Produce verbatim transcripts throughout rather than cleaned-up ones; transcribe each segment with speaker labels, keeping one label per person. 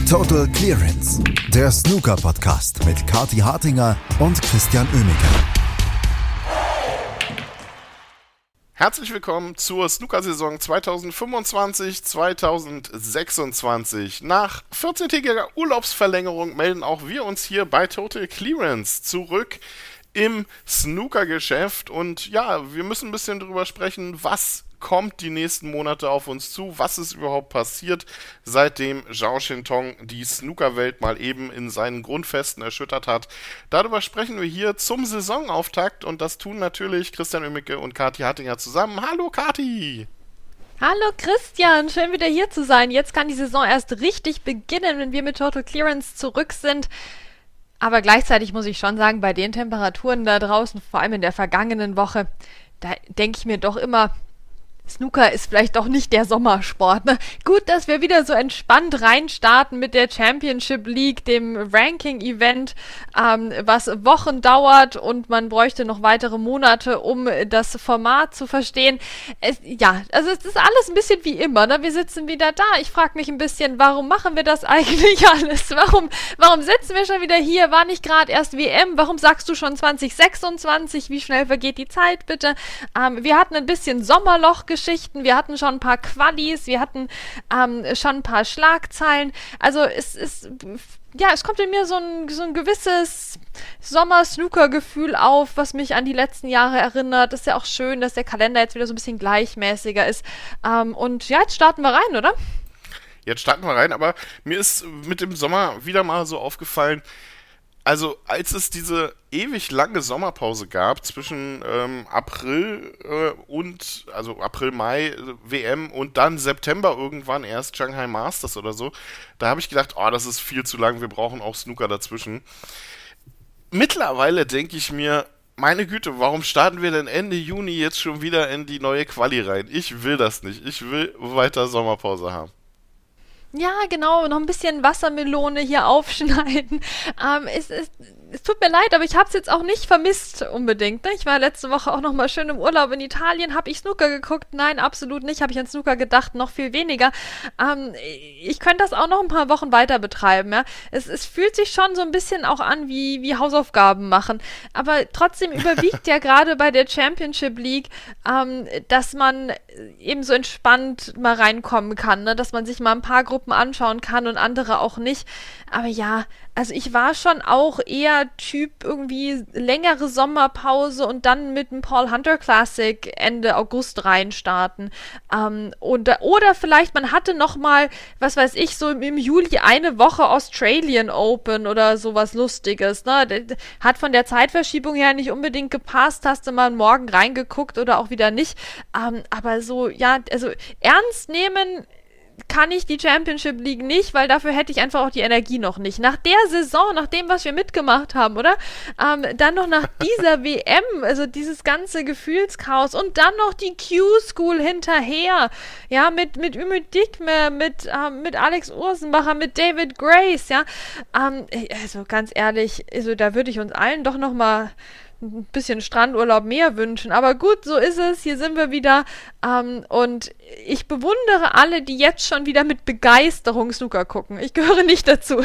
Speaker 1: Total Clearance, der Snooker-Podcast mit Kathi Hartinger und Christian Oemeke.
Speaker 2: Herzlich willkommen zur Snooker-Saison zweitausendfünfundzwanzig zweitausendsechsundzwanzig. Nach vierzehntägiger Urlaubsverlängerung melden auch wir uns hier bei Total Clearance zurück im Snooker-Geschäft. Und ja, wir müssen ein bisschen drüber sprechen, was kommt die nächsten Monate auf uns zu, was ist überhaupt passiert, seitdem Zhao Shintong die Snookerwelt mal eben in seinen Grundfesten erschüttert hat. Darüber sprechen wir hier zum Saisonauftakt und das tun natürlich Christian Oemeke und Kathi Hartinger zusammen. Hallo Kathi!
Speaker 3: Hallo Christian, schön wieder hier zu sein. Jetzt kann die Saison erst richtig beginnen, wenn wir mit Total Clearance zurück sind. Aber gleichzeitig muss ich schon sagen, bei den Temperaturen da draußen, vor allem in der vergangenen Woche, da denke ich mir doch immer, Snooker ist vielleicht doch nicht der Sommersport, ne? Gut, dass wir wieder so entspannt reinstarten mit der Championship League, dem Ranking-Event, ähm, was Wochen dauert und man bräuchte noch weitere Monate, um das Format zu verstehen. Es, ja, also es ist alles ein bisschen wie immer, ne? Wir sitzen wieder da. Ich frage mich ein bisschen, warum machen wir das eigentlich alles? Warum, warum sitzen wir schon wieder hier? War nicht gerade erst W M? Warum sagst du schon zwanzig sechsundzwanzig? Wie schnell vergeht die Zeit, bitte? Ähm, wir hatten ein bisschen Sommerloch Geschichten, wir hatten schon ein paar Qualis, wir hatten ähm, schon ein paar Schlagzeilen, also es ist, ja, es kommt in mir so ein, so ein gewisses Sommer-Snooker-Gefühl auf, was mich an die letzten Jahre erinnert. Das ist ja auch schön, dass der Kalender jetzt wieder so ein bisschen gleichmäßiger ist, ähm, und ja, jetzt starten wir rein, oder?
Speaker 2: Jetzt starten wir rein, aber mir ist mit dem Sommer wieder mal so aufgefallen, also als es diese ewig lange Sommerpause gab zwischen ähm, April äh, und, also April, Mai äh, W M und dann September irgendwann erst Shanghai Masters oder so, da habe ich gedacht, oh, das ist viel zu lang, wir brauchen auch Snooker dazwischen. Mittlerweile denke ich mir, meine Güte, warum starten wir denn Ende Juni jetzt schon wieder in die neue Quali rein? Ich will das nicht, ich will weiter Sommerpause haben.
Speaker 3: Ja, genau, noch ein bisschen Wassermelone hier aufschneiden. Ähm, es, es, es tut mir leid, aber ich habe es jetzt auch nicht vermisst unbedingt. Ne? Ich war letzte Woche auch noch mal schön im Urlaub in Italien. Habe ich Snooker geguckt? Nein, absolut nicht. Habe ich an Snooker gedacht? Noch viel weniger. Ähm, ich könnte das auch noch ein paar Wochen weiter betreiben. Ja? Es, es fühlt sich schon so ein bisschen auch an wie, wie Hausaufgaben machen. Aber trotzdem überwiegt ja gerade bei der Championship League, ähm, dass man eben so entspannt mal reinkommen kann. Ne? Dass man sich mal ein paar Gruppen anschauen kann und andere auch nicht. Aber ja, also ich war schon auch eher Typ irgendwie längere Sommerpause und dann mit dem Paul Hunter Classic Ende August reinstarten. Ähm, und, oder vielleicht man hatte noch mal, was weiß ich, so im Juli eine Woche Australian Open oder sowas Lustiges. Ne? Hat von der Zeitverschiebung her nicht unbedingt gepasst, hast du mal morgen reingeguckt oder auch wieder nicht. Ähm, aber so, ja, also ernst nehmen kann ich die Championship League nicht, weil dafür hätte ich einfach auch die Energie noch nicht. Nach der Saison, nach dem, was wir mitgemacht haben, oder? Ähm, dann noch nach dieser W M, also dieses ganze Gefühlschaos und dann noch die Q-School hinterher, ja, mit, mit Ümit Dikme, mit, ähm, mit Alex Ursenbacher, mit David Grace, ja. Ähm, also ganz ehrlich, also da würde ich uns allen doch noch mal ein bisschen Strandurlaub mehr wünschen, aber gut, so ist es, hier sind wir wieder, ähm, und ich bewundere alle, die jetzt schon wieder mit Begeisterung Snooker gucken. Ich gehöre nicht dazu.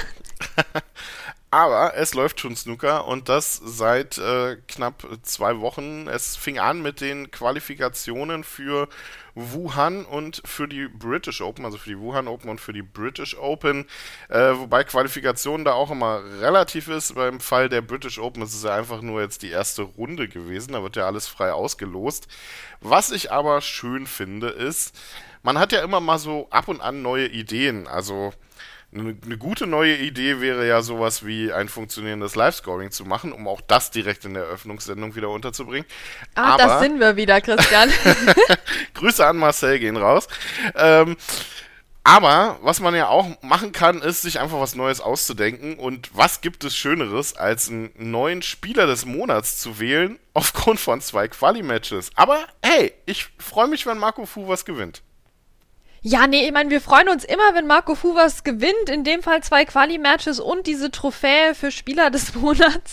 Speaker 2: Aber es läuft schon Snooker und das seit äh, knapp zwei Wochen. Es fing an mit den Qualifikationen für Wuhan und für die British Open, also für die Wuhan Open und für die British Open, äh, wobei Qualifikation da auch immer relativ ist. Beim Fall der British Open ist es ja einfach nur jetzt die erste Runde gewesen, da wird ja alles frei ausgelost. Was ich aber schön finde ist, man hat ja immer mal so ab und an neue Ideen, also Eine, eine gute neue Idee wäre ja sowas wie ein funktionierendes Live-Scoring zu machen, um auch das direkt in der Eröffnungssendung wieder unterzubringen.
Speaker 3: Ah, aber das sind wir wieder, Christian.
Speaker 2: Grüße an Marcel gehen raus. Ähm, aber was man ja auch machen kann, ist, sich einfach was Neues auszudenken. Und was gibt es Schöneres, als einen neuen Spieler des Monats zu wählen, aufgrund von zwei Quali-Matches. Aber hey, ich freue mich, wenn Marco Fu was gewinnt.
Speaker 3: Ja, nee, ich meine, wir freuen uns immer, wenn Marco Fu was gewinnt. In dem Fall zwei Quali-Matches und diese Trophäe für Spieler des Monats.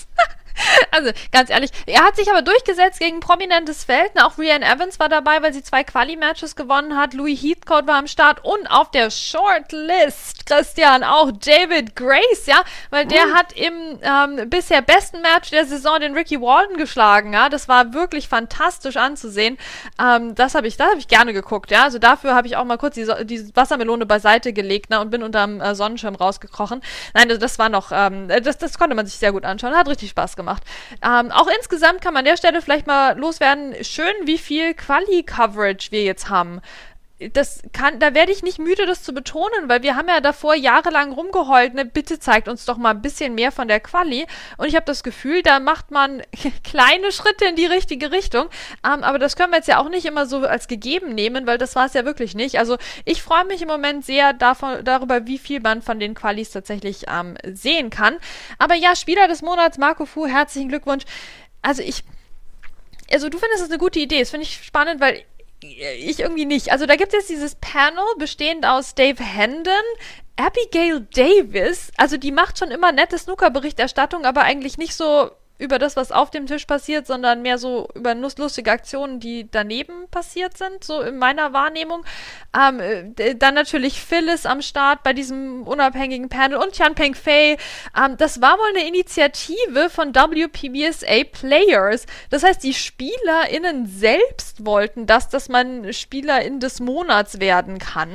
Speaker 3: Also, ganz ehrlich, er hat sich aber durchgesetzt gegen prominentes Feld. Auch Rhiannon Evans war dabei, weil sie zwei Quali-Matches gewonnen hat. Louis Heathcote war am Start und auf der Shortlist, Christian, auch David Grace, ja, weil der uh. hat im ähm, bisher besten Match der Saison den Ricky Walden geschlagen, ja. Das war wirklich fantastisch anzusehen. Ähm, das habe ich, das habe ich gerne geguckt, ja. Also dafür habe ich auch mal kurz die, so- die Wassermelone beiseite gelegt, ne, und bin unterm äh, Sonnenschirm rausgekrochen. Nein, das, das war noch, ähm, das, das konnte man sich sehr gut anschauen. Hat richtig Spaß gemacht. Ähm, auch insgesamt kann man an der Stelle vielleicht mal loswerden, schön, wie viel Quali-Coverage wir jetzt haben. Das kann, da werde ich nicht müde, das zu betonen, weil wir haben ja davor jahrelang rumgeheult, ne, bitte zeigt uns doch mal ein bisschen mehr von der Quali. Und ich habe das Gefühl, da macht man kleine Schritte in die richtige Richtung. Ähm, aber das können wir jetzt ja auch nicht immer so als gegeben nehmen, weil das war es ja wirklich nicht. Also ich freue mich im Moment sehr davon, darüber, wie viel man von den Qualis tatsächlich ähm, sehen kann. Aber ja, Spieler des Monats, Marco Fu, herzlichen Glückwunsch. Also ich, also du findest das eine gute Idee, das finde ich spannend, weil ich irgendwie nicht. Also da gibt es jetzt dieses Panel, bestehend aus Dave Hendon, Abigail Davis, also die macht schon immer nette Snooker-Berichterstattung, aber eigentlich nicht so über das, was auf dem Tisch passiert, sondern mehr so über lustige Aktionen, die daneben passiert sind, so in meiner Wahrnehmung. Ähm, d- dann natürlich Phyllis am Start bei diesem unabhängigen Panel und Tian Peng Fei. Ähm, das war wohl eine Initiative von W P B S A Players. Das heißt, die SpielerInnen selbst wollten das, dass man SpielerIn des Monats werden kann.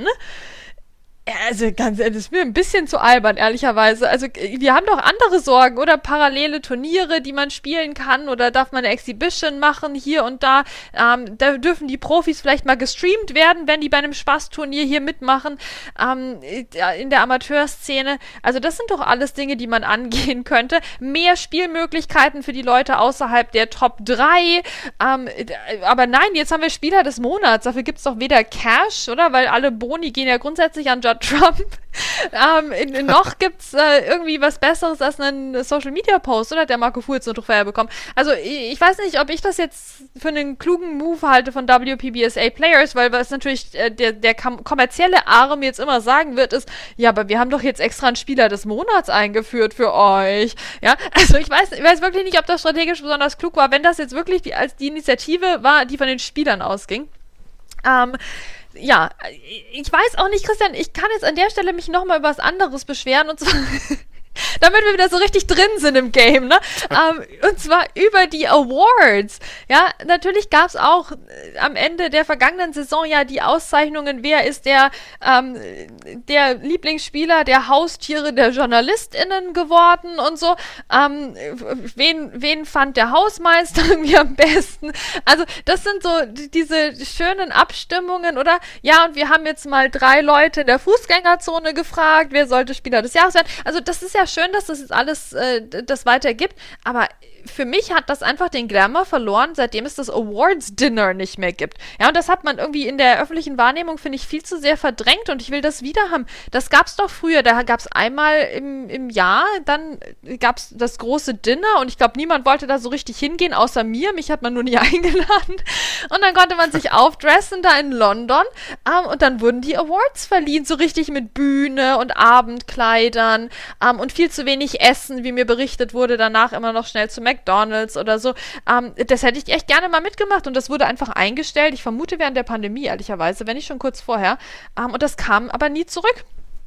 Speaker 3: Also ganz ehrlich, das ist mir ein bisschen zu albern, ehrlicherweise. Also wir haben doch andere Sorgen, oder parallele Turniere, die man spielen kann, oder darf man eine Exhibition machen hier und da. Ähm, da dürfen die Profis vielleicht mal gestreamt werden, wenn die bei einem Spaßturnier hier mitmachen, ähm, in der Amateurszene. Also das sind doch alles Dinge, die man angehen könnte. Mehr Spielmöglichkeiten für die Leute außerhalb der Top drei. Ähm, aber nein, jetzt haben wir Spieler des Monats. Dafür gibt's doch weder Cash, oder? Weil alle Boni gehen ja grundsätzlich an Judd Trump. ähm, in, in noch gibt's äh, irgendwie was Besseres als einen Social-Media-Post, oder? Hat der Marco Fu jetzt eine Trophäe bekommen. Also ich, ich weiß nicht, ob ich das jetzt für einen klugen Move halte von W P B S A Players, weil was natürlich äh, der, der kom- kommerzielle Arm jetzt immer sagen wird, ist, ja, aber wir haben doch jetzt extra einen Spieler des Monats eingeführt für euch. Ja, also ich weiß, ich weiß wirklich nicht, ob das strategisch besonders klug war, wenn das jetzt wirklich die, als die Initiative war, die von den Spielern ausging. Ähm, Ja, ich weiß auch nicht, Christian, ich kann jetzt an der Stelle mich nochmal über was anderes beschweren, und zwar, damit wir wieder so richtig drin sind im Game, ne? ähm, und zwar über die Awards. Ja, natürlich gab es auch äh, am Ende der vergangenen Saison ja die Auszeichnungen, wer ist der, ähm, der Lieblingsspieler der Haustiere der JournalistInnen geworden und so. Ähm, wen, wen fand der Hausmeister irgendwie am besten? Also das sind so d- diese schönen Abstimmungen, oder? Ja, und wir haben jetzt mal drei Leute in der Fußgängerzone gefragt, wer sollte Spieler des Jahres werden. Also das ist ja schön, dass das jetzt alles äh, das weitergibt, aber für mich hat das einfach den Glamour verloren, seitdem es das Awards-Dinner nicht mehr gibt. Ja, und das hat man irgendwie in der öffentlichen Wahrnehmung, finde ich, viel zu sehr verdrängt, und ich will das wieder haben. Das gab's doch früher, da gab's einmal im, im Jahr, dann gab's das große Dinner, und ich glaube, niemand wollte da so richtig hingehen, außer mir, mich hat man nur nie eingeladen, und dann konnte man sich aufdressen da in London, ähm, und dann wurden die Awards verliehen, so richtig mit Bühne und Abendkleidern, ähm, und viel zu wenig Essen, wie mir berichtet wurde, danach immer noch schnell zu McDonald's oder so. Ähm, das hätte ich echt gerne mal mitgemacht, und das wurde einfach eingestellt. Ich vermute während der Pandemie, ehrlicherweise, wenn nicht schon kurz vorher. Ähm, und das kam aber nie zurück.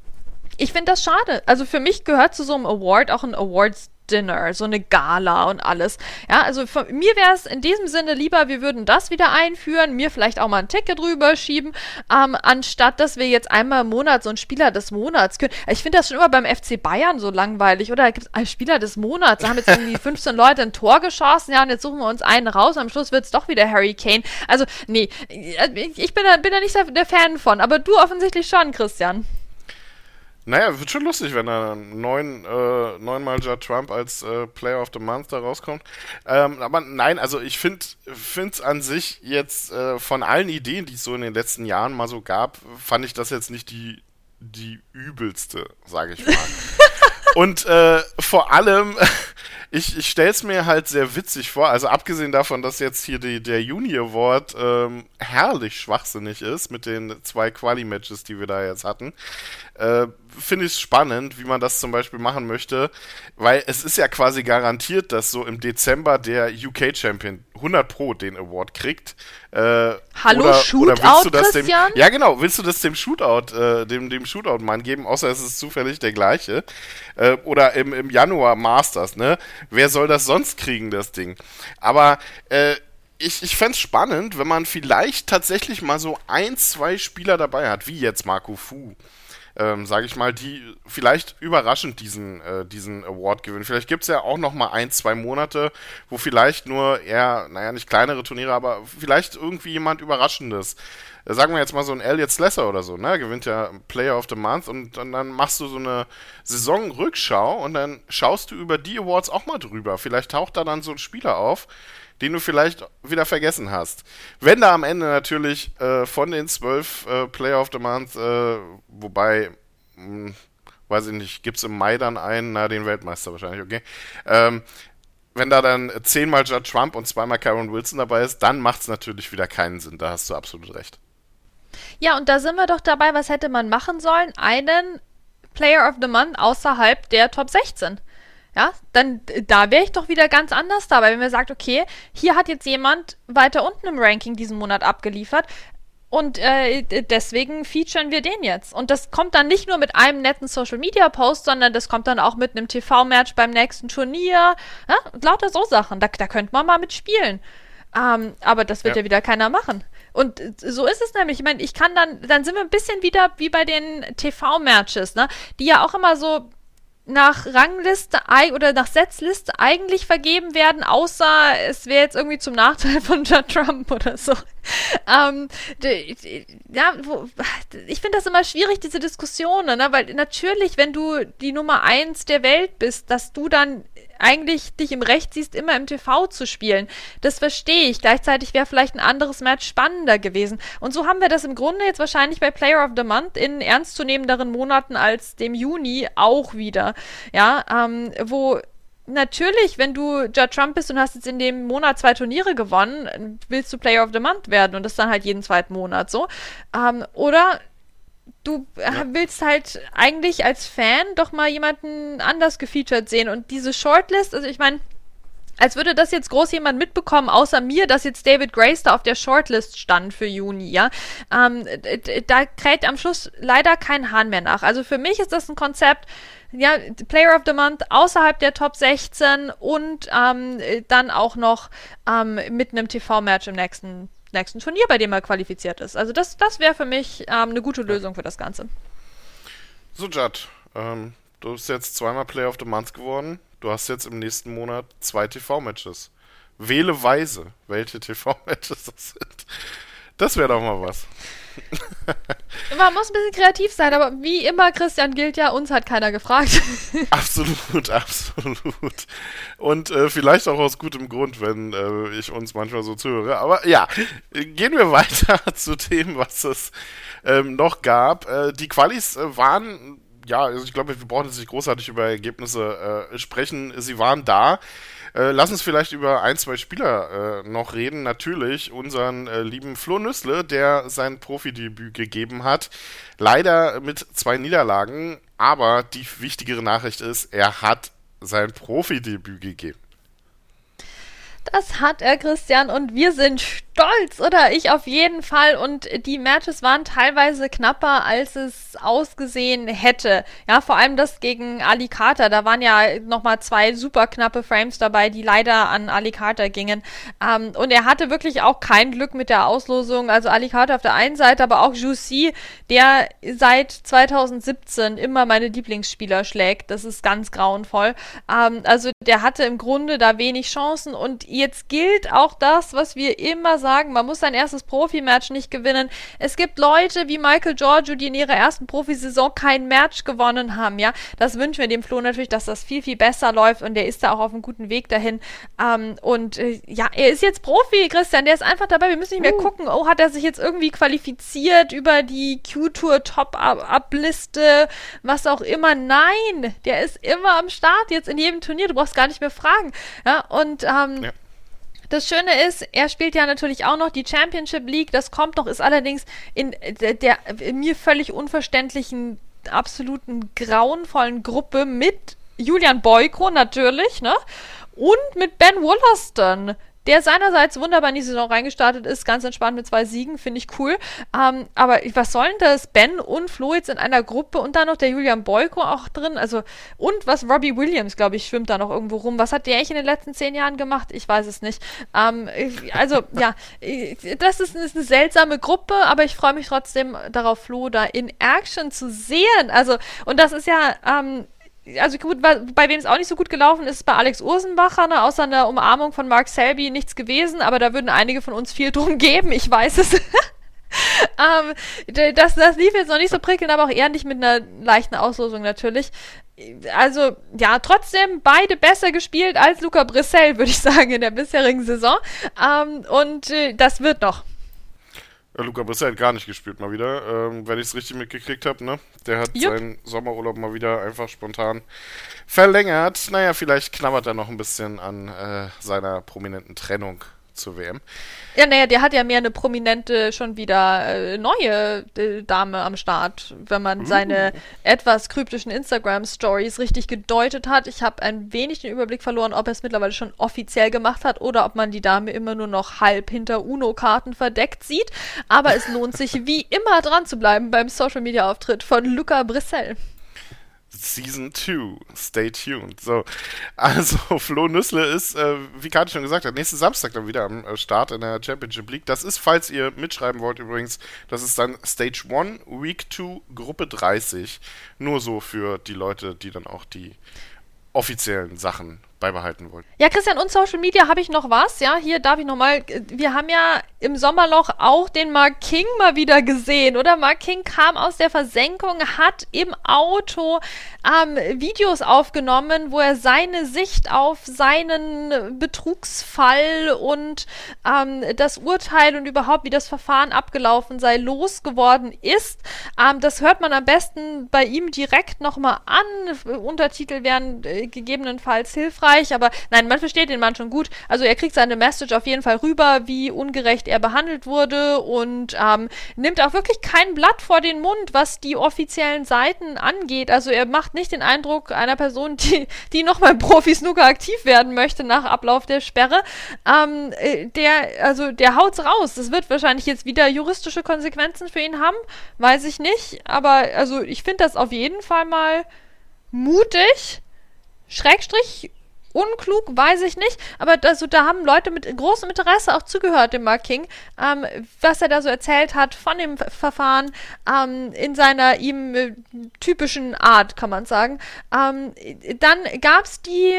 Speaker 3: Ich finde das schade. Also für mich gehört zu so einem Award auch ein Awards Dinner, so eine Gala und alles. Ja, also von mir wäre es in diesem Sinne lieber, wir würden das wieder einführen, mir vielleicht auch mal ein Ticket rüberschieben, ähm, anstatt dass wir jetzt einmal im Monat so einen Spieler des Monats können. Ich finde das schon immer beim F C Bayern so langweilig, oder? Da gibt es einen Spieler des Monats, da haben jetzt irgendwie fünfzehn Leute ein Tor geschossen, ja, und jetzt suchen wir uns einen raus, und am Schluss wird es doch wieder Harry Kane. Also, nee, ich bin da, bin da nicht der Fan von, aber du offensichtlich schon, Christian.
Speaker 2: Naja, wird schon lustig, wenn da neun, äh, neunmal Judd Trump als äh, Player of the Month da rauskommt. Ähm, aber nein, also ich finde es an sich jetzt äh, von allen Ideen, die es so in den letzten Jahren mal so gab, fand ich das jetzt nicht die, die übelste, sage ich mal. Und äh, vor allem, ich, ich stelle es mir halt sehr witzig vor, also abgesehen davon, dass jetzt hier die, der Juni Award ähm, herrlich schwachsinnig ist mit den zwei Quali-Matches, die wir da jetzt hatten, äh, finde ich spannend, wie man das zum Beispiel machen möchte, weil es ist ja quasi garantiert, dass so im Dezember der U K-Champion hundert Pro den Award kriegt. Äh,
Speaker 3: Hallo,
Speaker 2: oder,
Speaker 3: Shootout,
Speaker 2: oder willst du das dem,
Speaker 3: Christian?
Speaker 2: Ja, genau, willst du das dem Shootout, äh, dem, dem Shootout-Mann geben, außer es ist zufällig der gleiche. Äh, oder im, im Januar Masters, ne? Wer soll das sonst kriegen, das Ding? Aber, äh, Ich, ich fände es spannend, wenn man vielleicht tatsächlich mal so ein, zwei Spieler dabei hat, wie jetzt Marco Fu, ähm, sage ich mal, die vielleicht überraschend diesen, äh, diesen Award gewinnen. Vielleicht gibt es ja auch noch mal ein, zwei Monate, wo vielleicht nur eher, naja, nicht kleinere Turniere, aber vielleicht irgendwie jemand Überraschendes. Äh, sagen wir jetzt mal so ein Elliot Slesser oder so, ne, gewinnt ja Player of the Month und, und dann machst du so eine Saisonrückschau und dann schaust du über die Awards auch mal drüber. Vielleicht taucht da dann so ein Spieler auf, den du vielleicht wieder vergessen hast. Wenn da am Ende natürlich äh, von den zwölf äh, Player of the Month, äh, wobei, mh, weiß ich nicht, gibt's im Mai dann einen, na, den Weltmeister wahrscheinlich, okay. Ähm, wenn da dann zehnmal Judd Trump und zweimal Karen Wilson dabei ist, dann macht's natürlich wieder keinen Sinn, da hast du absolut recht.
Speaker 3: Ja, und da sind wir doch dabei, was hätte man machen sollen? Einen Player of the Month außerhalb der Top sechzehn. Ja, dann da wäre ich doch wieder ganz anders dabei, wenn man sagt, okay, hier hat jetzt jemand weiter unten im Ranking diesen Monat abgeliefert und äh, deswegen featuren wir den jetzt. Und das kommt dann nicht nur mit einem netten Social-Media-Post, sondern das kommt dann auch mit einem T V-Match beim nächsten Turnier. Ja, lauter so Sachen, da, da könnte man mal mitspielen. Ähm, aber das wird ja. ja wieder keiner machen. Und so ist es nämlich. Ich meine, ich kann dann, dann sind wir ein bisschen wieder wie bei den T V-Matches, ne, die ja auch immer so nach Rangliste oder nach Setzliste eigentlich vergeben werden, außer es wäre jetzt irgendwie zum Nachteil von Judd Trump oder so. Ähm, ja, wo, ich finde das immer schwierig, diese Diskussionen, ne? Weil natürlich, wenn du die Nummer eins der Welt bist, dass du dann eigentlich dich im Recht siehst, immer im T V zu spielen. Das verstehe ich. Gleichzeitig wäre vielleicht ein anderes Match spannender gewesen. Und so haben wir das im Grunde jetzt wahrscheinlich bei Player of the Month in ernstzunehmenderen Monaten als dem Juni auch wieder. Ja, ähm, wo natürlich, wenn du Judd Trump bist und hast jetzt in dem Monat zwei Turniere gewonnen, willst du Player of the Month werden und das dann halt jeden zweiten Monat so. Ähm, oder du ja. willst halt eigentlich als Fan doch mal jemanden anders gefeatured sehen. Und diese Shortlist, also ich meine, als würde das jetzt groß jemand mitbekommen, außer mir, dass jetzt David Grace da auf der Shortlist stand für Juni, ja. Ähm, da kräht am Schluss leider kein Hahn mehr nach. Also für mich ist das ein Konzept, ja, Player of the Month außerhalb der Top sechzehn und ähm, dann auch noch ähm, mit einem T V-Match im nächsten nächsten Turnier, bei dem er qualifiziert ist. Also das, das wäre für mich ähm, eine gute Lösung für das Ganze.
Speaker 2: So, Judd, ähm, du bist jetzt zweimal Player of the Month geworden. Du hast jetzt im nächsten Monat zwei T V-Matches. Wähle weise, welche T V-Matches das sind. Das wäre doch mal was.
Speaker 3: Man muss ein bisschen kreativ sein, aber wie immer, Christian, gilt ja, uns hat keiner gefragt.
Speaker 2: Absolut, absolut. Und äh, vielleicht auch aus gutem Grund, wenn äh, ich uns manchmal so zuhöre. Aber ja, gehen wir weiter zu dem, was es ähm, noch gab. Äh, die Qualis äh, waren, ja, also ich glaube, wir brauchen jetzt nicht großartig über Ergebnisse äh, sprechen. Sie waren da. Äh, lass uns vielleicht über ein, zwei Spieler äh, noch reden. Natürlich unseren äh, lieben Flo Nüssle, der sein Profidebüt gegeben hat. Leider mit zwei Niederlagen, aber die wichtigere Nachricht ist, er hat sein Profidebüt gegeben.
Speaker 3: Das hat er, Christian, und wir sind stolz, oder? Ich auf jeden Fall. Und die Matches waren teilweise knapper, als es ausgesehen hätte. Ja, vor allem das gegen Ali Carter. Da waren ja nochmal zwei super knappe Frames dabei, die leider an Ali Carter gingen. Ähm, und er hatte wirklich auch kein Glück mit der Auslosung. Also Ali Carter auf der einen Seite, aber auch Zhu Si, der seit zweitausendsiebzehn immer meine Lieblingsspieler schlägt. Das ist ganz grauenvoll. Ähm, also der hatte im Grunde da wenig Chancen. Und jetzt gilt auch das, was wir immer sagen, man muss sein erstes Profi-Match nicht gewinnen. Es gibt Leute wie Michael Giorgio, die in ihrer ersten Profisaison kein Match gewonnen haben, ja. Das wünschen wir dem Flo natürlich, dass das viel, viel besser läuft und der ist da auch auf einem guten Weg dahin. Ähm, und äh, ja, er ist jetzt Profi, Christian, der ist einfach dabei, wir müssen nicht mehr uh. gucken, oh, hat er sich jetzt irgendwie qualifiziert über die Q-Tour Top-Up-Liste, was auch immer. Nein, der ist immer am Start jetzt in jedem Turnier, du brauchst gar nicht mehr fragen. Ja, und ähm, ja. Das Schöne ist, er spielt ja natürlich auch noch die Championship League, das kommt noch, ist allerdings in der, der mir völlig unverständlichen absoluten grauenvollen Gruppe mit Julian Boyko natürlich, ne? Und mit Ben Wollaston, der seinerseits wunderbar in die Saison reingestartet ist, ganz entspannt mit zwei Siegen, finde ich cool. Ähm, aber was soll denn das? Ben und Flo jetzt in einer Gruppe und dann noch der Julian Boyko auch drin. Also, und was Robbie Williams, glaube ich, schwimmt da noch irgendwo rum. Was hat der eigentlich in den letzten zehn Jahren gemacht? Ich weiß es nicht. Ähm, also, ja, das ist, ist eine seltsame Gruppe, aber ich freue mich trotzdem darauf, Flo da in Action zu sehen. Also, und das ist ja, ähm, also gut, bei, bei wem es auch nicht so gut gelaufen ist, ist bei Alex Ursenbacher, ne, außer einer Umarmung von Mark Selby nichts gewesen, aber da würden einige von uns viel drum geben, ich weiß es. ähm, das, das lief jetzt noch nicht so prickelnd, aber auch eher nicht mit einer leichten Auslosung natürlich. Also, ja, trotzdem beide besser gespielt als Luca Brissell, würde ich sagen, in der bisherigen Saison. Ähm, und äh, das wird noch.
Speaker 2: Ja, Luca Brissell hat gar nicht gespielt mal wieder, ähm, wenn ich es richtig mitgekriegt habe, ne? Der hat Jupp. seinen Sommerurlaub mal wieder einfach spontan verlängert. Naja, vielleicht knabbert er noch ein bisschen an äh, seiner prominenten Trennung zur W M.
Speaker 3: Ja, naja, der hat ja mehr eine prominente, schon wieder äh, neue äh, Dame am Start, wenn man uh. seine etwas kryptischen Instagram-Stories richtig gedeutet hat. Ich habe ein wenig den Überblick verloren, ob er es mittlerweile schon offiziell gemacht hat oder ob man die Dame immer nur noch halb hinter UNO-Karten verdeckt sieht. Aber es lohnt sich wie immer dran zu bleiben beim Social-Media-Auftritt von Luca Brissell.
Speaker 2: Season zwei. Stay tuned. So, also Flo Nüssle ist, äh, wie Kati schon gesagt hat, nächsten Samstag dann wieder am äh, Start in der Championship League. Das ist, falls ihr mitschreiben wollt übrigens, das ist dann Stage eins, Week zwei, Gruppe dreißig. Nur so für die Leute, die dann auch die offiziellen Sachen beibehalten wollen.
Speaker 3: Ja, Christian, und Social Media habe ich noch was, ja, hier darf ich nochmal, wir haben ja im Sommerloch auch den Mark King mal wieder gesehen, oder? Mark King kam aus der Versenkung, hat im Auto ähm, Videos aufgenommen, wo er seine Sicht auf seinen Betrugsfall und ähm, das Urteil und überhaupt, wie das Verfahren abgelaufen sei, losgeworden ist. Ähm, das hört man am besten bei ihm direkt nochmal an. Untertitel wären äh, gegebenenfalls hilfreich. Aber nein, man versteht den Mann schon gut. Also er kriegt seine Message auf jeden Fall rüber, wie ungerecht er behandelt wurde und ähm, nimmt auch wirklich kein Blatt vor den Mund, was die offiziellen Seiten angeht. Also er macht nicht den Eindruck einer Person, die, die noch beim Profi-Snooker aktiv werden möchte nach Ablauf der Sperre. Ähm, der, also der haut's raus. Das wird wahrscheinlich jetzt wieder juristische Konsequenzen für ihn haben. Weiß ich nicht. Aber also ich finde das auf jeden Fall mal mutig. Schrägstrich unklug, weiß ich nicht, aber das, da haben Leute mit großem Interesse auch zugehört, dem Mark King, ähm, was er da so erzählt hat von dem Verfahren ähm, in seiner ihm äh, typischen Art, kann man sagen. Ähm, dann gab es die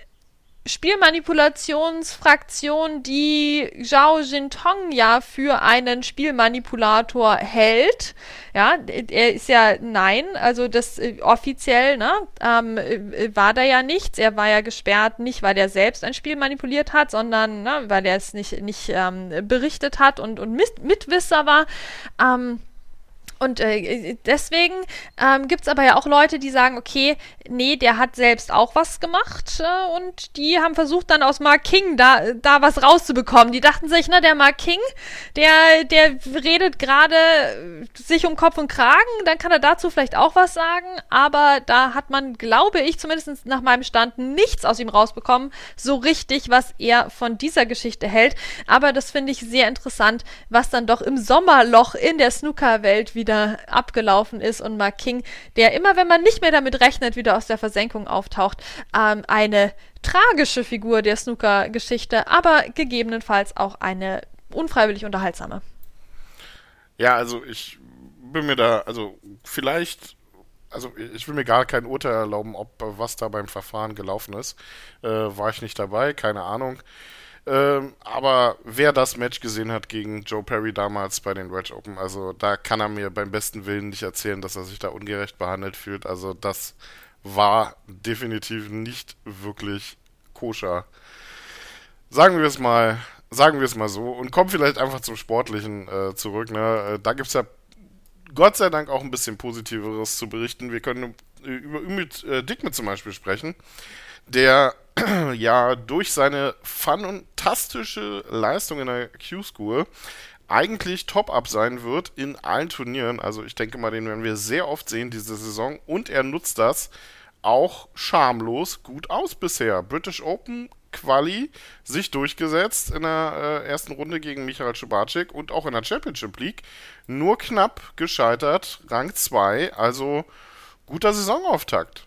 Speaker 3: Spielmanipulationsfraktion, die Zhao Jintong ja für einen Spielmanipulator hält. Ja, er ist ja, nein, also das äh, offiziell, ne, ähm, äh, war da ja nichts. Er war ja gesperrt, nicht weil er selbst ein Spiel manipuliert hat, sondern ne, weil er es nicht, nicht ähm, berichtet hat und, und Mit- Mitwisser war. Ähm, Und äh, deswegen ähm, gibt es aber ja auch Leute, die sagen, okay, nee, der hat selbst auch was gemacht äh, und die haben versucht dann aus Mark King da, da was rauszubekommen. Die dachten sich, ne, der Mark King, der, der redet gerade sich um Kopf und Kragen, dann kann er dazu vielleicht auch was sagen, aber da hat man, glaube ich, zumindest nach meinem Stand nichts aus ihm rausbekommen, so richtig, was er von dieser Geschichte hält. Aber das finde ich sehr interessant, was dann doch im Sommerloch in der Snooker-Welt wieder abgelaufen ist und Mark King, der immer, wenn man nicht mehr damit rechnet, wieder aus der Versenkung auftaucht, ähm, eine tragische Figur der Snooker-Geschichte, aber gegebenenfalls auch eine unfreiwillig unterhaltsame.
Speaker 2: Ja, also ich bin mir da, also vielleicht, also ich will mir gar kein Urteil erlauben, ob was da beim Verfahren gelaufen ist. Äh, war ich nicht dabei, keine Ahnung. Ähm, aber wer das Match gesehen hat gegen Joe Perry damals bei den Wedge Open, also da kann er mir beim besten Willen nicht erzählen, dass er sich da ungerecht behandelt fühlt. Also das war definitiv nicht wirklich koscher. Sagen wir es mal, sagen wir es mal so und kommen vielleicht einfach zum Sportlichen äh, zurück. Ne? Da gibt es ja Gott sei Dank auch ein bisschen Positiveres zu berichten. Wir können über Ümit äh, Dikme zum Beispiel sprechen, der ja durch seine fantastische Leistung in der Q-School eigentlich Top-Up sein wird in allen Turnieren. Also ich denke mal, den werden wir sehr oft sehen diese Saison. Und er nutzt das auch schamlos gut aus bisher. British Open Quali sich durchgesetzt in der äh, ersten Runde gegen Michael Schubacic und auch in der Championship League. Nur knapp gescheitert, Rang zwei, also guter Saisonauftakt.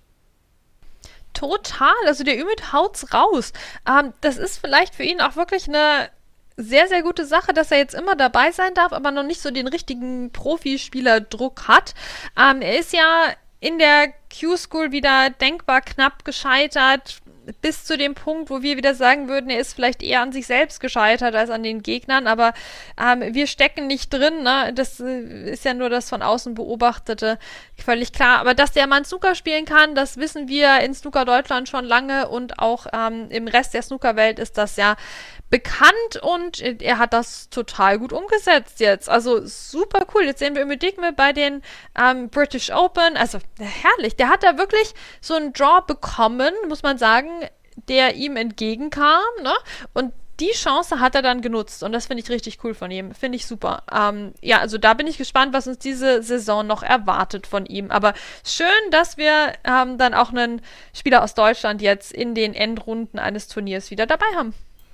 Speaker 3: Total, also der Ümit haut's raus. Ähm, das ist vielleicht für ihn auch wirklich eine sehr, sehr gute Sache, dass er jetzt immer dabei sein darf, aber noch nicht so den richtigen Profispielerdruck hat. Ähm, er ist ja in der Q-School wieder denkbar knapp gescheitert, bis zu dem Punkt, wo wir wieder sagen würden, er ist vielleicht eher an sich selbst gescheitert als an den Gegnern, aber ähm, wir stecken nicht drin, ne? Das äh, ist ja nur das von außen Beobachtete, völlig klar. Aber dass der Mann Snooker spielen kann, das wissen wir in Snooker Deutschland schon lange und auch ähm, im Rest der Snookerwelt ist das ja bekannt und er hat das total gut umgesetzt jetzt. Also super cool. Jetzt sehen wir Ümit Dikme bei den ähm, British Open. Also herrlich. Der hat da wirklich so einen Draw bekommen, muss man sagen, der ihm entgegenkam, ne? Und die Chance hat er dann genutzt und das finde ich richtig cool von ihm. Finde ich super. Ähm, ja, also da bin ich gespannt, was uns diese Saison noch erwartet von ihm. Aber schön, dass wir ähm, dann auch einen Spieler aus Deutschland jetzt in den Endrunden eines Turniers wieder dabei haben.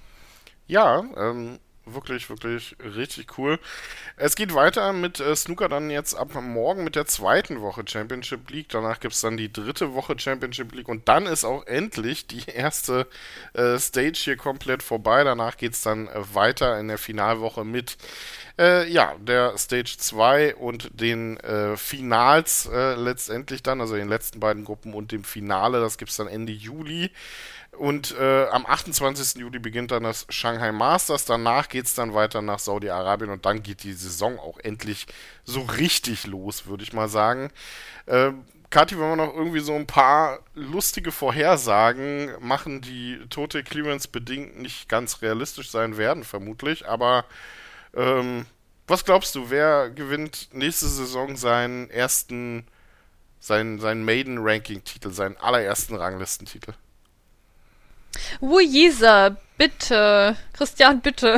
Speaker 2: Ja, ähm, wirklich, wirklich richtig cool. Es geht weiter mit äh, Snooker dann jetzt ab morgen mit der zweiten Woche Championship League. Danach gibt es dann die dritte Woche Championship League und dann ist auch endlich die erste äh, Stage hier komplett vorbei. Danach geht es dann äh, weiter in der Finalwoche mit äh, ja, der Stage zwei und den äh, Finals äh, letztendlich dann, also den letzten beiden Gruppen und dem Finale. Das gibt es dann Ende Juli. Und äh, am achtundzwanzigsten Juli beginnt dann das Shanghai Masters. Danach geht es dann weiter nach Saudi-Arabien und dann geht die Saison auch endlich so richtig los, würde ich mal sagen. Äh, Kathi, wenn wir noch irgendwie so ein paar lustige Vorhersagen machen, die Total Clearance bedingt nicht ganz realistisch sein werden, vermutlich. Aber ähm, was glaubst du, wer gewinnt nächste Saison seinen ersten, seinen, seinen Maiden-Ranking-Titel, seinen allerersten Ranglistentitel?
Speaker 3: Wu Yisa, bitte. Christian, bitte.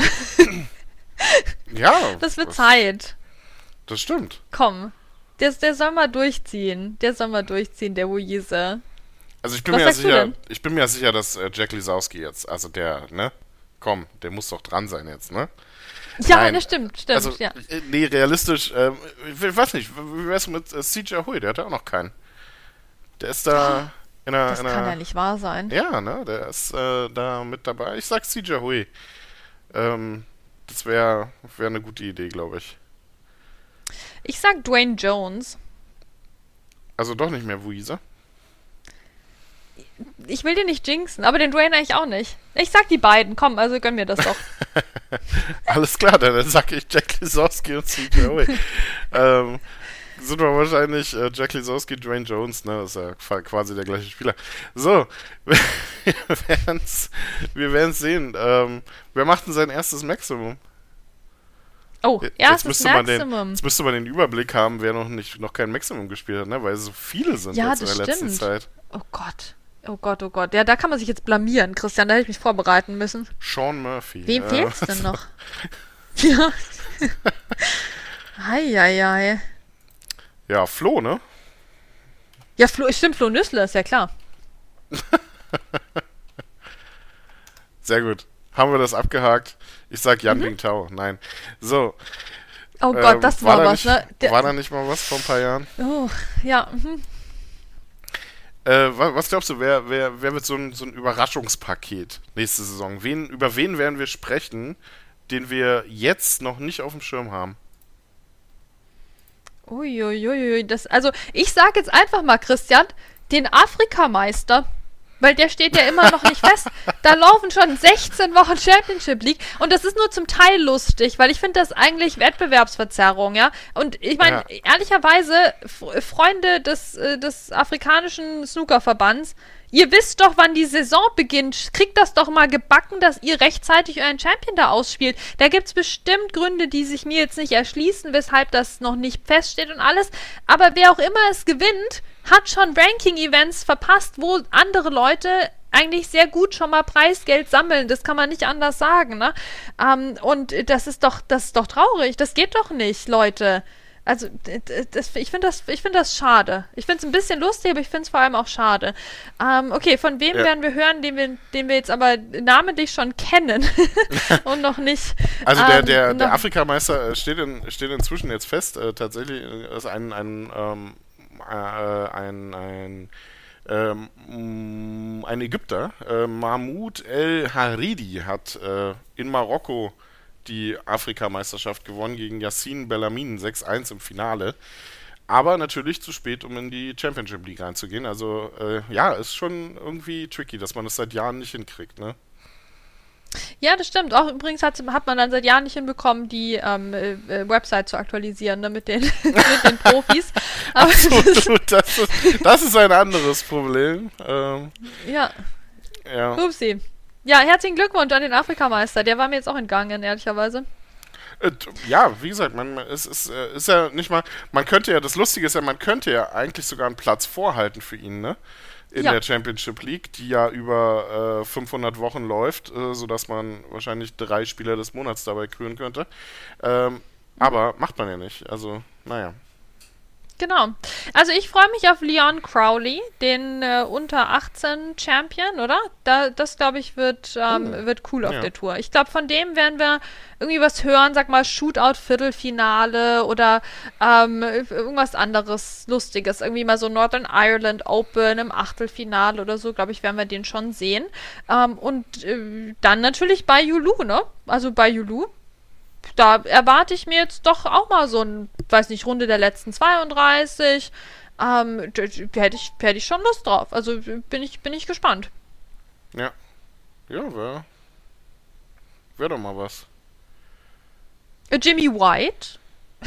Speaker 2: Ja.
Speaker 3: Das wird das, Zeit.
Speaker 2: Das stimmt.
Speaker 3: Komm. Der, der soll mal durchziehen. Der soll mal durchziehen, der Wu Yisa.
Speaker 2: Also ich bin, mir ja sicher, ich bin mir ja sicher, dass äh, Jack Lisowski jetzt, also der, ne? Komm, der muss doch dran sein jetzt, ne?
Speaker 3: Ja,
Speaker 2: Nein,
Speaker 3: das stimmt, stimmt,
Speaker 2: also,
Speaker 3: ja.
Speaker 2: Nee, realistisch, äh, ich weiß nicht, wie wär's mit äh, C J Hui? Der hat ja auch noch keinen. Der ist da... In einer,
Speaker 3: das
Speaker 2: in
Speaker 3: kann
Speaker 2: einer,
Speaker 3: ja nicht wahr sein.
Speaker 2: Ja, ne, der ist äh, da mit dabei. Ich sag C J Hui. Ähm, das wäre wär eine gute Idee, glaube ich.
Speaker 3: Ich sag Dwayne Jones.
Speaker 2: Also doch nicht mehr Wu Yisa?
Speaker 3: Ich will den nicht jinxen, aber den Dwayne eigentlich auch nicht. Ich sag die beiden, komm, also gönn mir das doch.
Speaker 2: Alles klar, dann sag ich Jack Lisowski und C J Hui. ähm, sind wir wahrscheinlich äh, Jack Lisowski, Dwayne Jones, ne? Das ist ja quasi der gleiche Spieler. So, wir werden's, wir werden's sehen. Ähm, wer macht denn sein erstes Maximum?
Speaker 3: Oh,
Speaker 2: jetzt
Speaker 3: erstes
Speaker 2: müsste
Speaker 3: Maximum.
Speaker 2: Man den, jetzt müsste man den Überblick haben, wer noch nicht noch kein Maximum gespielt hat, ne? Weil so viele sind
Speaker 3: ja,
Speaker 2: jetzt in der
Speaker 3: stimmt.
Speaker 2: letzten Zeit.
Speaker 3: Oh Gott. Oh Gott, oh Gott. Ja, da kann man sich jetzt blamieren, Christian. Da hätte ich mich vorbereiten müssen.
Speaker 2: Sean Murphy.
Speaker 3: Wem
Speaker 2: äh,
Speaker 3: fehlt's denn noch? Ja. Eieiei.
Speaker 2: Ja, Flo, ne?
Speaker 3: Ja, Flo, stimmt, Flo Nüssler, ist ja klar.
Speaker 2: Sehr gut. Haben wir das abgehakt? Ich sag Yan
Speaker 3: Mhm.
Speaker 2: Bingtao. Nein. So.
Speaker 3: Oh Gott,
Speaker 2: ähm,
Speaker 3: das
Speaker 2: war
Speaker 3: war,
Speaker 2: da
Speaker 3: was,
Speaker 2: nicht,
Speaker 3: ne? Der,
Speaker 2: war da nicht mal was vor ein paar Jahren?
Speaker 3: oh, ja. Mhm.
Speaker 2: Äh, was, was glaubst du, wer, wer, wer wird so ein, so ein Überraschungspaket nächste Saison? Wen, über wen werden wir sprechen, den wir jetzt noch nicht auf dem Schirm haben?
Speaker 3: Uiuiui, das, also ich sag jetzt einfach mal, Christian, den Afrikameister, weil der steht ja immer noch nicht fest. Da laufen schon sechzehn Wochen Championship League und das ist nur zum Teil lustig, weil ich finde das eigentlich Wettbewerbsverzerrung, ja. Und ich meine,
Speaker 2: Ja.
Speaker 3: ehrlicherweise, F- Freunde des, äh, des afrikanischen Snookerverbands, ihr wisst doch, wann die Saison beginnt. Kriegt das doch mal gebacken, dass ihr rechtzeitig euren Champion da ausspielt. Da gibt's bestimmt Gründe, die sich mir jetzt nicht erschließen, weshalb das noch nicht feststeht und alles. Aber wer auch immer es gewinnt, hat schon Ranking-Events verpasst, wo andere Leute eigentlich sehr gut schon mal Preisgeld sammeln. Das kann man nicht anders sagen, ne? Ähm, und das ist doch, das ist doch traurig. Das geht doch nicht, Leute. Also, das, ich finde das, ich finde das schade. Ich finde es ein bisschen lustig, aber ich finde es vor allem auch schade. Ähm, okay, von wem
Speaker 2: ja.
Speaker 3: werden wir hören, den wir, den wir jetzt aber namentlich schon kennen und noch nicht.
Speaker 2: Also der,
Speaker 3: ähm,
Speaker 2: der, der Afrikameister steht, in, steht inzwischen jetzt fest. Äh, tatsächlich ist ein, ein, ähm, äh, ein, ein Ähm, ein Ägypter, äh, Mahmoud El Haridi, hat äh, in Marokko die Afrikameisterschaft gewonnen gegen Yassin Bellamin sechs eins im Finale. Aber natürlich zu spät, um in die Championship League reinzugehen. Also äh, ja, ist schon irgendwie tricky, dass man das seit Jahren nicht hinkriegt, ne?
Speaker 3: Ja, das stimmt. Auch übrigens hat, hat man dann seit Jahren nicht hinbekommen, die ähm, äh, Website zu aktualisieren, ne, mit den, mit den Profis. Aber
Speaker 2: Absolut, das ist, das ist ein anderes Problem. Ähm,
Speaker 3: ja.
Speaker 2: ja.
Speaker 3: Upsi. Ja, herzlichen Glückwunsch an den Afrikameister. Der war mir jetzt auch entgangen, ehrlicherweise.
Speaker 2: Äh, Ja, wie gesagt, man, es ist, äh, ist ja nicht mal, man könnte ja, das Lustige ist ja, man könnte ja eigentlich sogar einen Platz vorhalten für ihn, ne? In
Speaker 3: Ja.
Speaker 2: der Championship League, die ja über äh, fünfhundert Wochen läuft, äh, sodass man wahrscheinlich drei Spieler des Monats dabei krönen könnte. Ähm, aber macht man ja nicht, also, naja.
Speaker 3: Genau. Also ich freue mich auf Leon Crowley, den äh, unter achtzehn Champion, oder? Da, das, glaube ich, wird, ähm,
Speaker 2: Oh.
Speaker 3: wird cool auf
Speaker 2: Ja.
Speaker 3: der Tour. Ich glaube, von dem werden wir irgendwie was hören, sag mal Shootout-Viertelfinale oder ähm, irgendwas anderes Lustiges. Irgendwie mal so Northern Ireland Open im Achtelfinale oder so, glaube ich, werden wir den schon sehen. Ähm, und äh, dann natürlich bei Yulu, ne? Also bei Yulu. Da erwarte ich mir jetzt doch auch mal so ein, weiß nicht, Runde der letzten zweiunddreißig. Ähm, da da hätte ich, hätte ich schon Lust drauf. Also bin ich, bin ich gespannt.
Speaker 2: Ja. Ja, wäre wär doch mal was.
Speaker 3: Äh, Jimmy White.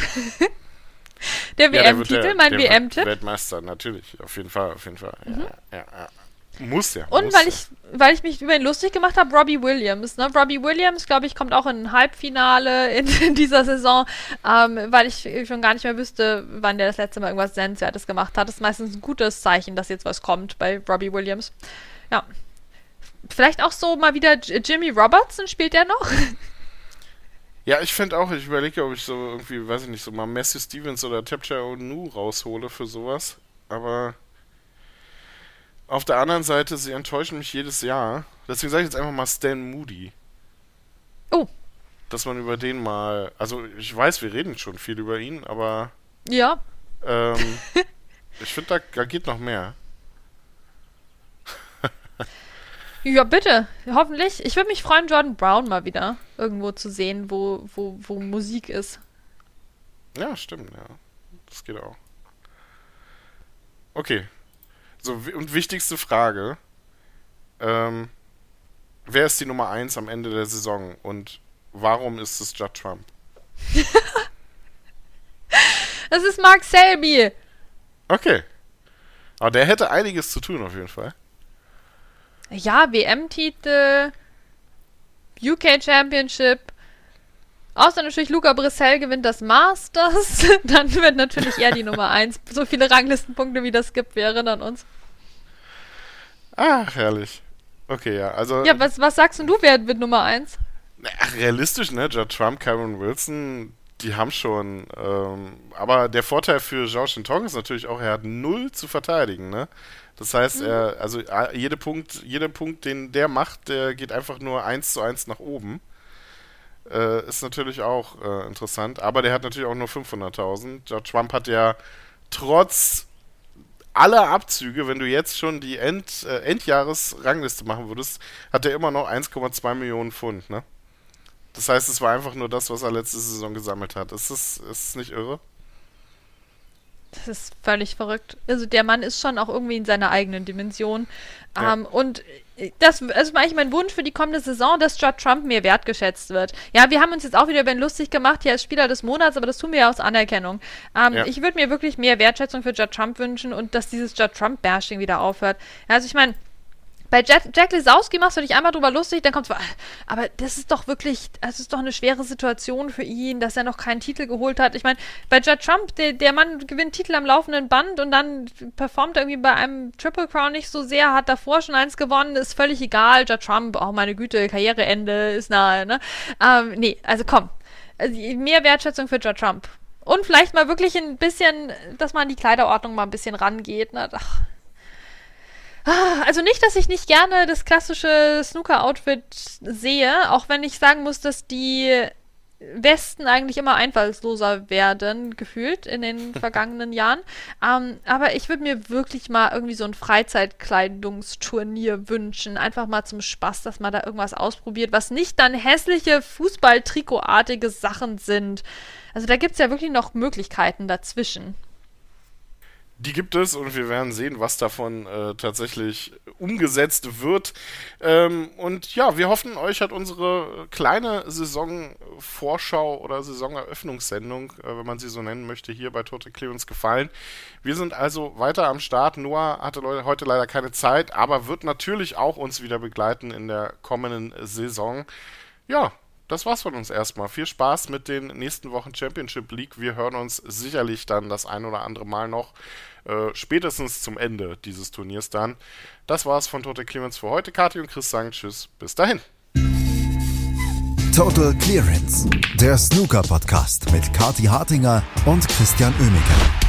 Speaker 3: der
Speaker 2: Ja, der wird
Speaker 3: W M-Titel,
Speaker 2: der-
Speaker 3: mein
Speaker 2: der wird
Speaker 3: W M-Tipp.
Speaker 2: Weltmeister, natürlich, auf jeden Fall, auf jeden Fall. Ja, ja, ja. Muss ja.
Speaker 3: Und
Speaker 2: muss
Speaker 3: weil
Speaker 2: ja.
Speaker 3: ich, weil ich mich über ihn lustig gemacht habe, Robbie Williams. Ne? Robbie Williams, glaube ich, kommt auch in ein Halbfinale in, in dieser Saison, ähm, weil ich schon gar nicht mehr wüsste, wann der das letzte Mal irgendwas Sehenswertes gemacht hat. Das ist meistens ein gutes Zeichen, dass jetzt was kommt bei Robbie Williams. Ja. Vielleicht auch so mal wieder J- Jimmy Robertson, spielt der noch?
Speaker 2: Ja, ich finde auch, ich überlege, ob ich so irgendwie, weiß ich nicht, so mal Matthew Stevens oder Tapcha Onu raushole für sowas. Aber auf der anderen Seite, sie enttäuschen mich jedes Jahr. Deswegen sage ich jetzt einfach mal Stan Moody.
Speaker 3: Oh,
Speaker 2: Dass man über den mal, also ich weiß, wir reden schon viel über ihn, aber
Speaker 3: ja.
Speaker 2: ähm, ich finde, da, da geht noch mehr.
Speaker 3: Ja, bitte. Hoffentlich. Ich würde mich freuen, Jordan Brown mal wieder irgendwo zu sehen, wo, wo, wo Musik ist.
Speaker 2: Ja, stimmt, ja. Das geht auch. Okay. So, wi- und wichtigste Frage. Ähm, wer ist die Nummer eins am Ende der Saison und warum ist es Judd Trump?
Speaker 3: Das ist Mark Selby.
Speaker 2: Okay. Aber der hätte einiges zu tun auf jeden Fall.
Speaker 3: Ja, W M-Titel, U K Championship. Außer natürlich Luca Brissell gewinnt das Masters. Dann wird natürlich er die Nummer eins. So viele Ranglistenpunkte, wie das gibt, wir erinnern uns.
Speaker 2: Ach, herrlich. Okay, ja, also
Speaker 3: Ja, was, was sagst denn du, wer wird Nummer eins?
Speaker 2: ach, realistisch, ne? Judd Trump, Cameron Wilson, die haben schon. Ähm, aber der Vorteil für Zhao Shintong ist natürlich auch, er hat null zu verteidigen, ne? Das heißt,
Speaker 3: Mhm.
Speaker 2: er, also a- jede Punkt, jeder Punkt, den der macht, der geht einfach nur eins zu eins nach oben. Äh, ist natürlich auch äh, interessant, aber der hat natürlich auch nur fünfhunderttausend. Judd Trump hat ja trotz aller Abzüge, wenn du jetzt schon die End, äh, Endjahresrangliste machen würdest, hat er immer noch eins Komma zwei Millionen Pfund, ne? Das heißt, es war einfach nur das, was er letzte Saison gesammelt hat. Ist das, ist das nicht irre?
Speaker 3: Das ist völlig verrückt. Also der Mann ist schon auch irgendwie in seiner eigenen Dimension.
Speaker 2: Ja.
Speaker 3: Ähm, und das ist eigentlich mein Wunsch für die kommende Saison, dass Judd Trump mehr wertgeschätzt wird. Ja, wir haben uns jetzt auch wieder über ihn lustig gemacht, hier als Spieler des Monats, aber das tun wir ja aus Anerkennung. Ähm,
Speaker 2: Ja.
Speaker 3: Ich würde mir wirklich mehr Wertschätzung für Judd Trump wünschen und dass dieses Judd Trump-Bashing wieder aufhört. Ja, also ich meine, Bei Jack, Jack Lisowski machst du dich einmal drüber lustig, dann kommst du, aber das ist doch wirklich, das ist doch eine schwere Situation für ihn, dass er noch keinen Titel geholt hat. Ich meine, bei Judd Trump, der, der Mann gewinnt Titel am laufenden Band und dann performt er irgendwie bei einem Triple Crown nicht so sehr, hat davor schon eins gewonnen, ist völlig egal. Judd Trump, oh meine Güte, Karriereende ist nahe, ne? Ähm, nee, also komm, also mehr Wertschätzung für Judd Trump. Und vielleicht mal wirklich ein bisschen, dass man an die Kleiderordnung mal ein bisschen rangeht, ne? Ach. Also nicht, dass ich nicht gerne das klassische Snooker-Outfit sehe, auch wenn ich sagen muss, dass die Westen eigentlich immer einfallsloser werden, gefühlt, in den vergangenen Jahren. Ähm, aber ich würde mir wirklich mal irgendwie so ein Freizeitkleidungsturnier wünschen. Einfach mal zum Spaß, dass man da irgendwas ausprobiert, was nicht dann hässliche Fußball-Trikotartige Sachen sind. Also da gibt es ja wirklich noch Möglichkeiten dazwischen.
Speaker 2: Die gibt es und wir werden sehen, was davon äh, tatsächlich umgesetzt wird. Ähm, und ja, wir hoffen, euch hat unsere kleine Saisonvorschau oder Saisoneröffnungssendung, äh, wenn man sie so nennen möchte, hier bei Total Clearance gefallen. Wir sind also weiter am Start. Noah hatte le- heute leider keine Zeit, aber wird natürlich auch uns wieder begleiten in der kommenden Saison. Ja, das war's von uns erstmal. Viel Spaß mit den nächsten Wochen Championship League. Wir hören uns sicherlich dann das ein oder andere Mal noch, äh, spätestens zum Ende dieses Turniers dann. Das war's von Total Clearance für heute. Kathi und Chris sagen Tschüss. Bis dahin.
Speaker 1: Total Clearance, der Snooker-Podcast mit Kathi Hartinger und Christian Oemeke.